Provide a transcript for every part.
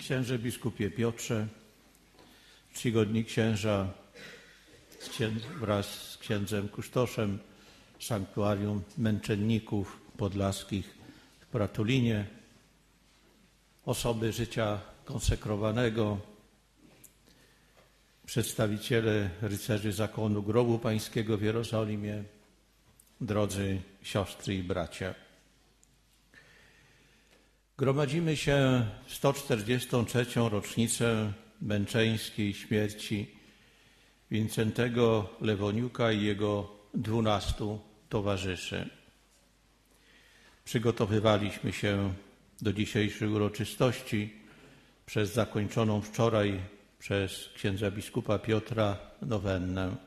Księże biskupie Piotrze, czcigodni księża wraz z księdzem kustoszem Sanktuarium Męczenników Podlaskich w Pratulinie, osoby życia konsekrowanego, przedstawiciele rycerzy Zakonu Grobu Pańskiego w Jerozolimie, drodzy siostry i bracia. Gromadzimy się w 143. rocznicę męczeńskiej śmierci Wincentego Lewoniuka i jego 12 towarzyszy. Przygotowywaliśmy się do dzisiejszej uroczystości przez zakończoną wczoraj przez księdza biskupa Piotra nowennę.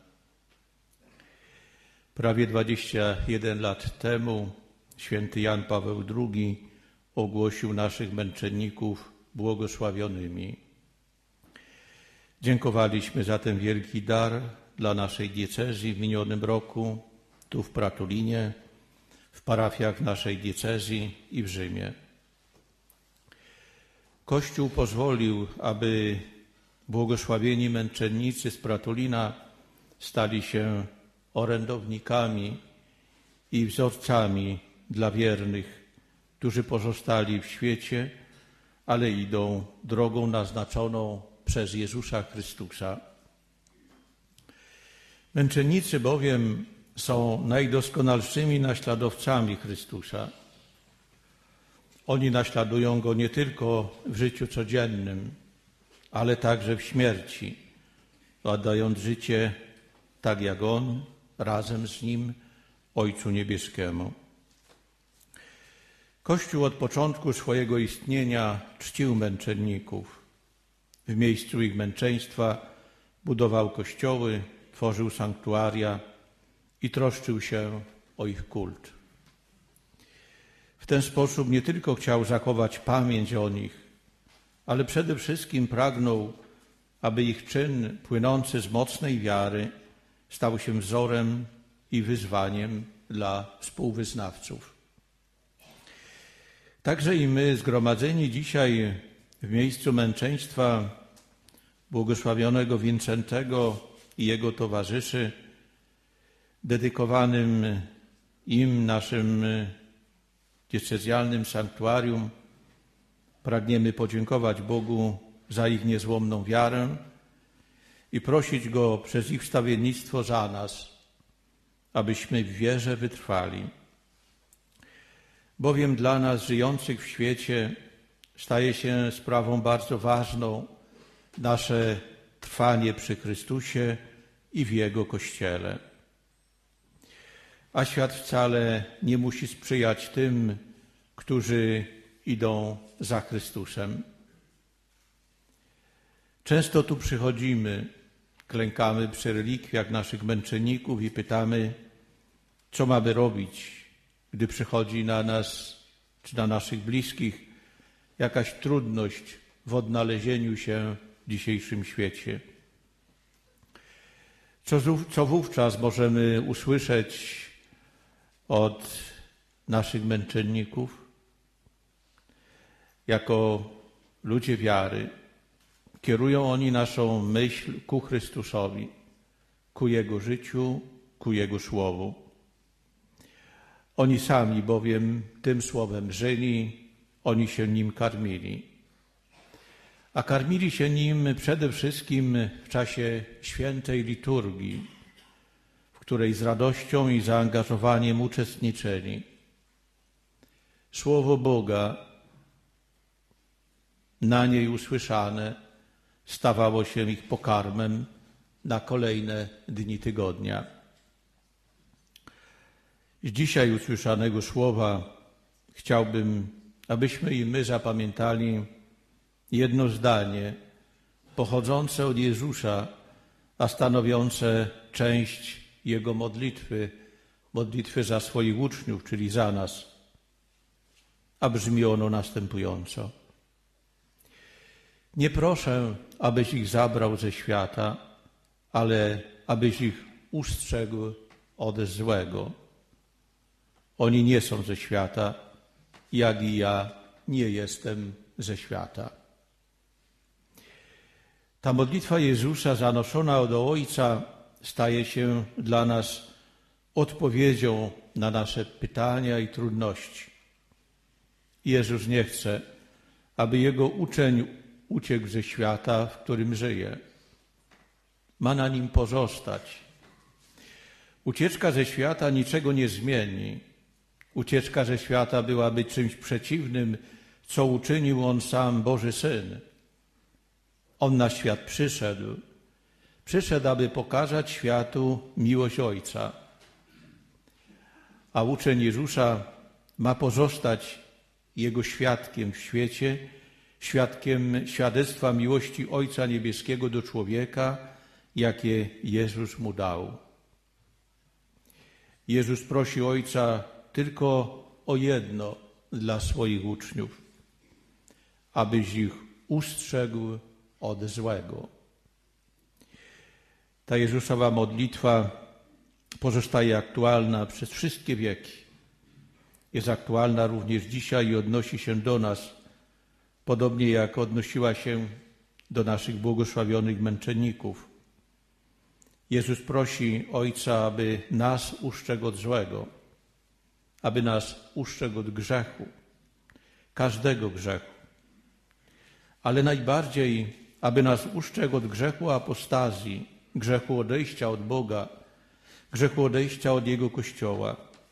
Prawie 21 lat temu święty Jan Paweł II ogłosił naszych męczenników błogosławionymi. Dziękowaliśmy za ten wielki dar dla naszej diecezji w minionym roku, tu w Pratulinie, w parafiach naszej diecezji i w Rzymie. Kościół pozwolił, aby błogosławieni męczennicy z Pratulina stali się orędownikami i wzorcami dla wiernych, którzy pozostali w świecie, ale idą drogą naznaczoną przez Jezusa Chrystusa. Męczennicy bowiem są najdoskonalszymi naśladowcami Chrystusa. Oni naśladują Go nie tylko w życiu codziennym, ale także w śmierci, oddając życie tak jak On, razem z Nim, Ojcu Niebieskiemu. Kościół od początku swojego istnienia czcił męczenników. W miejscu ich męczeństwa budował kościoły, tworzył sanktuaria i troszczył się o ich kult. W ten sposób nie tylko chciał zachować pamięć o nich, ale przede wszystkim pragnął, aby ich czyn płynący z mocnej wiary stał się wzorem i wyzwaniem dla współwyznawców. Także i my, zgromadzeni dzisiaj w miejscu męczeństwa błogosławionego Wincentego i jego towarzyszy, dedykowanym im naszym diecezjalnym sanktuarium, pragniemy podziękować Bogu za ich niezłomną wiarę i prosić Go przez ich wstawiennictwo za nas, abyśmy w wierze wytrwali. Bowiem dla nas żyjących w świecie staje się sprawą bardzo ważną nasze trwanie przy Chrystusie i w Jego Kościele. A świat wcale nie musi sprzyjać tym, którzy idą za Chrystusem. Często tu przychodzimy, klękamy przy relikwiach naszych męczenników i pytamy, co mamy robić, gdy przychodzi na nas czy na naszych bliskich jakaś trudność w odnalezieniu się w dzisiejszym świecie. Co wówczas możemy usłyszeć od naszych męczenników? Jako ludzie wiary kierują oni naszą myśl ku Chrystusowi, ku Jego życiu, ku Jego słowu. Oni sami bowiem tym słowem żyli, oni się nim karmili. A karmili się nim przede wszystkim w czasie świętej liturgii, w której z radością i zaangażowaniem uczestniczyli. Słowo Boga na niej usłyszane stawało się ich pokarmem na kolejne dni tygodnia. Z dzisiaj usłyszanego słowa chciałbym, abyśmy i my zapamiętali jedno zdanie pochodzące od Jezusa, a stanowiące część Jego modlitwy za swoich uczniów, czyli za nas. A brzmi ono następująco. Nie proszę, abyś ich zabrał ze świata, ale abyś ich ustrzegł od złego. Oni nie są ze świata, jak i ja nie jestem ze świata. Ta modlitwa Jezusa zanoszona do Ojca staje się dla nas odpowiedzią na nasze pytania i trudności. Jezus nie chce, aby Jego uczeń uciekł ze świata, w którym żyje. Ma na nim pozostać. Ucieczka ze świata niczego nie zmieni. Ucieczka ze świata byłaby czymś przeciwnym, co uczynił On sam, Boży Syn. On na świat przyszedł, aby pokazać światu miłość Ojca. A uczeń Jezusa ma pozostać Jego świadkiem w świecie, świadkiem świadectwa miłości Ojca Niebieskiego do człowieka, jakie Jezus mu dał. Jezus prosi Ojca tylko o jedno dla swoich uczniów, abyś ich ustrzegł od złego. Ta Jezusowa modlitwa pozostaje aktualna przez wszystkie wieki. Jest aktualna również dzisiaj i odnosi się do nas, podobnie jak odnosiła się do naszych błogosławionych męczenników. Jezus prosi Ojca, aby nas ustrzegł od złego, aby nas ustrzegł od grzechu, każdego grzechu, ale najbardziej, aby nas ustrzegł od grzechu apostazji, grzechu odejścia od Boga, grzechu odejścia od Jego Kościoła.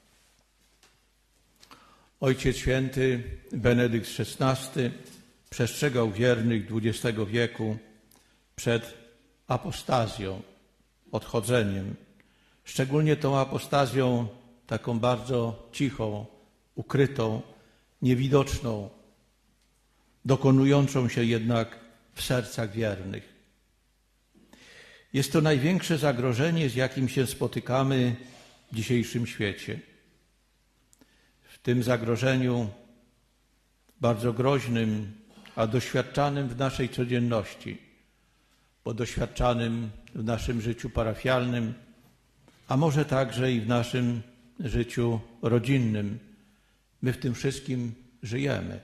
Ojciec Święty Benedykt XVI przestrzegał wiernych XX wieku przed apostazją, odchodzeniem, szczególnie tą apostazją taką bardzo cichą, ukrytą, niewidoczną, dokonującą się jednak w sercach wiernych. Jest to największe zagrożenie, z jakim się spotykamy w dzisiejszym świecie. W tym zagrożeniu bardzo groźnym, a doświadczanym w naszej codzienności, bo doświadczanym w naszym życiu parafialnym, a może także i w naszym życiu rodzinnym. My w tym wszystkim żyjemy.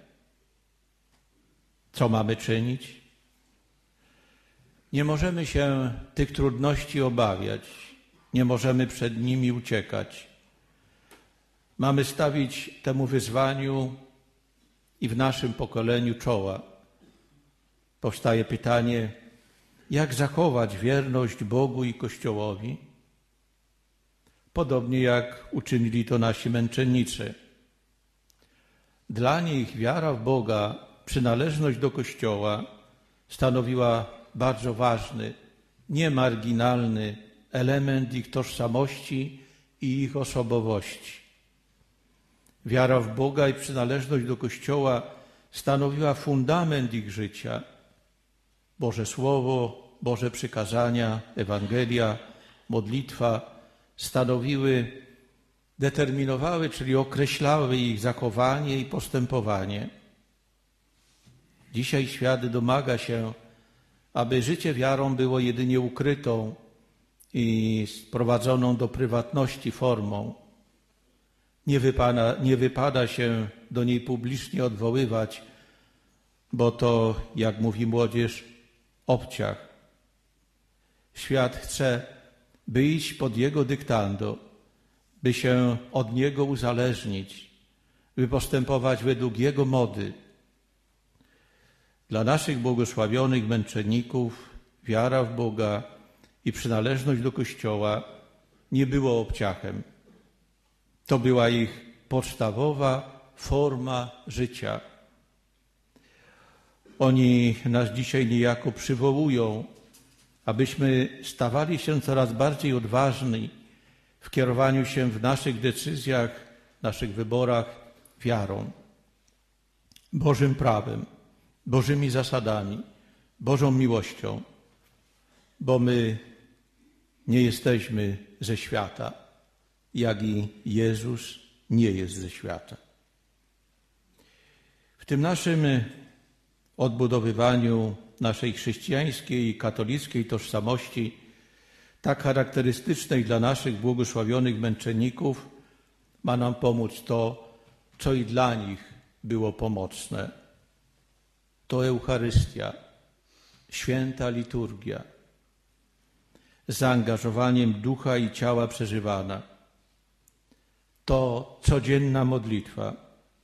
Co mamy czynić? Nie możemy się tych trudności obawiać, nie możemy przed nimi uciekać. Mamy stawić temu wyzwaniu i w naszym pokoleniu czoła. Powstaje pytanie, jak zachować wierność Bogu i Kościołowi? Podobnie jak uczynili to nasi męczennicy. Dla nich wiara w Boga, przynależność do Kościoła stanowiła bardzo ważny, niemarginalny element ich tożsamości i ich osobowości. Wiara w Boga i przynależność do Kościoła stanowiła fundament ich życia. Boże Słowo, Boże przykazania, Ewangelia, modlitwa determinowały, czyli określały ich zachowanie i postępowanie. Dzisiaj świat domaga się, aby życie wiarą było jedynie ukrytą i sprowadzoną do prywatności formą. Nie wypada się do niej publicznie odwoływać, bo to, jak mówi młodzież, obciach. Świat chce, by iść pod jego dyktando, by się od niego uzależnić, by postępować według jego mody. Dla naszych błogosławionych męczenników wiara w Boga i przynależność do Kościoła nie było obciachem. To była ich podstawowa forma życia. Oni nas dzisiaj niejako przywołują, abyśmy stawali się coraz bardziej odważni w kierowaniu się w naszych decyzjach, naszych wyborach wiarą, Bożym prawem, Bożymi zasadami, Bożą miłością, bo my nie jesteśmy ze świata, jak i Jezus nie jest ze świata. W tym naszym odbudowywaniu naszej chrześcijańskiej i katolickiej tożsamości, tak charakterystycznej dla naszych błogosławionych męczenników, ma nam pomóc to, co i dla nich było pomocne. To Eucharystia, święta liturgia, z zaangażowaniem ducha i ciała przeżywana. To codzienna modlitwa.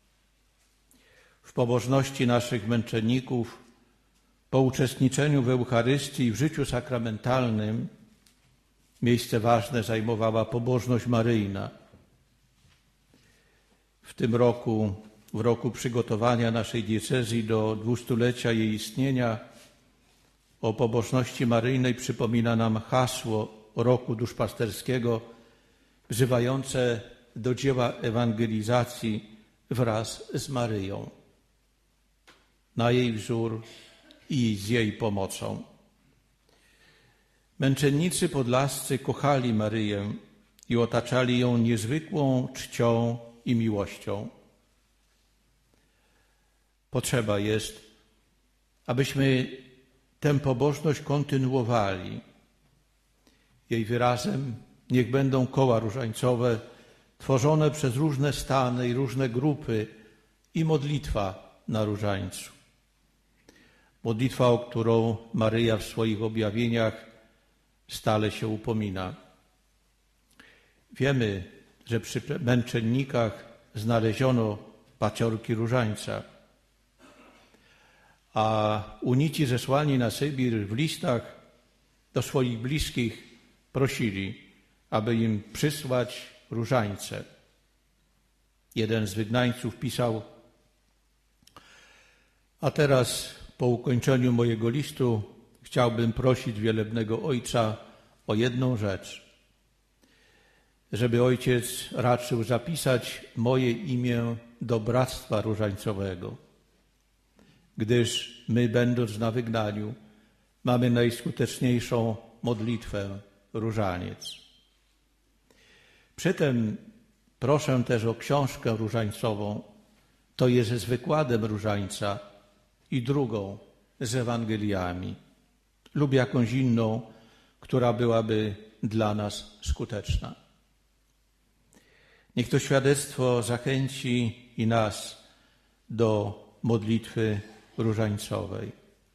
W pobożności naszych męczenników, po uczestniczeniu w Eucharystii i w życiu sakramentalnym miejsce ważne zajmowała pobożność maryjna. W tym roku, w roku przygotowania naszej diecezji do 200-lecia jej istnienia, o pobożności maryjnej przypomina nam hasło roku duszpasterskiego wzywające do dzieła ewangelizacji wraz z Maryją, na jej wzór i z jej pomocą. Męczennicy podlascy kochali Maryję i otaczali ją niezwykłą czcią i miłością. Potrzeba jest, abyśmy tę pobożność kontynuowali. Jej wyrazem niech będą koła różańcowe tworzone przez różne stany i różne grupy i modlitwa na różańcu. Modlitwa, o którą Maryja w swoich objawieniach stale się upomina. Wiemy, że przy męczennikach znaleziono paciorki różańca, a unici zesłani na Sybir w listach do swoich bliskich prosili, aby im przysłać różańce. Jeden z wygnańców pisał: a teraz po ukończeniu mojego listu chciałbym prosić wielebnego Ojca o jedną rzecz, żeby Ojciec raczył zapisać moje imię do Bractwa Różańcowego, gdyż my, będąc na wygnaniu, mamy najskuteczniejszą modlitwę różaniec. Przytem proszę też o książkę różańcową, to jest z wykładem różańca i drugą z Ewangeliami lub jakąś inną, która byłaby dla nas skuteczna. Niech to świadectwo zachęci i nas do modlitwy różańcowej.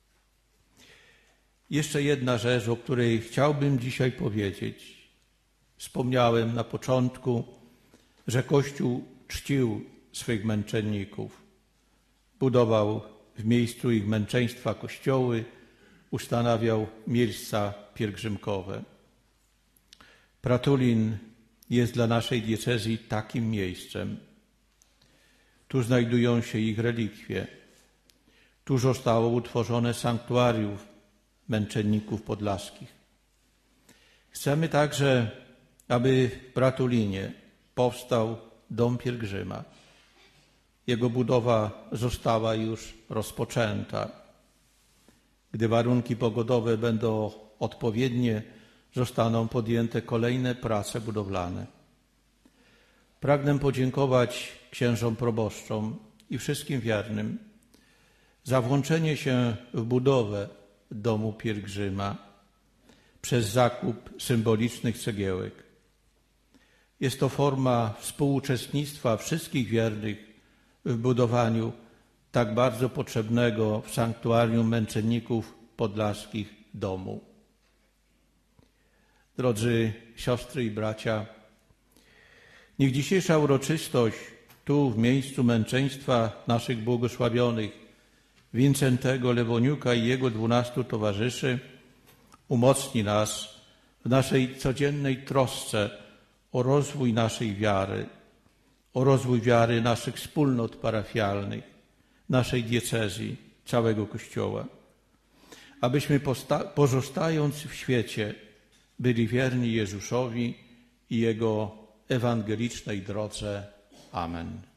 Jeszcze jedna rzecz, o której chciałbym dzisiaj powiedzieć. Wspomniałem na początku, że Kościół czcił swych męczenników. Budował w miejscu ich męczeństwa kościoły, ustanawiał miejsca pielgrzymkowe. Pratulin jest dla naszej diecezji takim miejscem. Tu znajdują się ich relikwie. Tu zostało utworzone sanktuarium męczenników podlaskich. Chcemy także, aby w Pratulinie powstał dom pielgrzyma. Jego budowa została już rozpoczęta. Gdy warunki pogodowe będą odpowiednie, zostaną podjęte kolejne prace budowlane. Pragnę podziękować księżom proboszczom i wszystkim wiernym za włączenie się w budowę domu pielgrzyma przez zakup symbolicznych cegiełek. Jest to forma współuczestnictwa wszystkich wiernych w budowaniu tak bardzo potrzebnego w sanktuarium męczenników podlaskich domu. Drodzy siostry i bracia, niech dzisiejsza uroczystość tu w miejscu męczeństwa naszych błogosławionych Wincentego Lewoniuka i jego 12 towarzyszy umocni nas w naszej codziennej trosce o rozwój naszej wiary, o rozwój wiary naszych wspólnot parafialnych, naszej diecezji, całego Kościoła. Abyśmy pozostając w świecie byli wierni Jezusowi i Jego ewangelicznej drodze. Amen.